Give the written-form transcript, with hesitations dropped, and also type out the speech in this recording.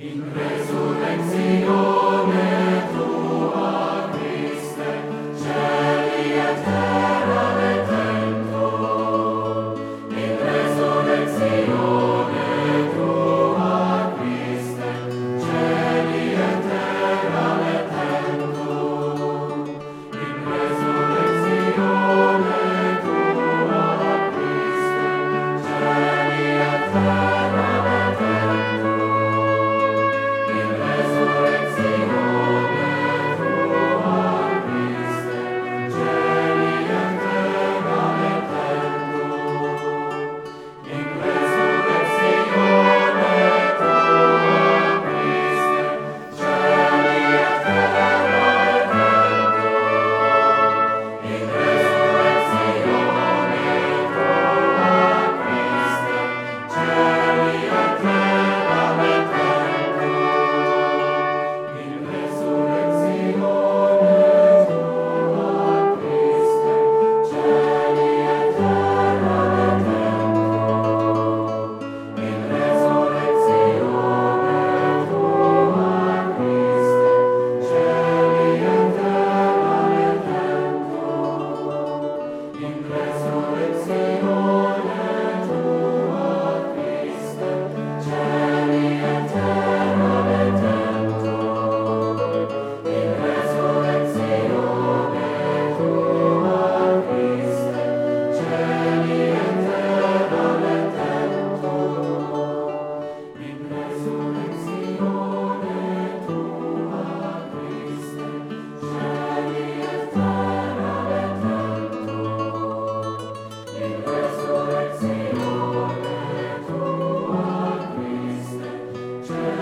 In resurrectione tua, Christe, cieli et terra redento. In resurrectione tua, Christe, cieli et terra redento. In resurrectione tua, Christe, cieli et terra redento. In resurrectione tua, Christe, cieli et terra redento. In resurrectione tua, Christe, cieli et terra redento. In resurrectione tua, Christe, cieli et terra redento. In resurrectione tua, Christe, cieli et terra redento. In resurrectione tua, Christe, cieli et terra redento. In resurrectione tua, Christe, cieli et terra redento. In resurrectione tua, Christe, cieli et terra redento. In resurrectione tua, Christe, cieli et terra redento. In resurrectione tua, Christe, cieli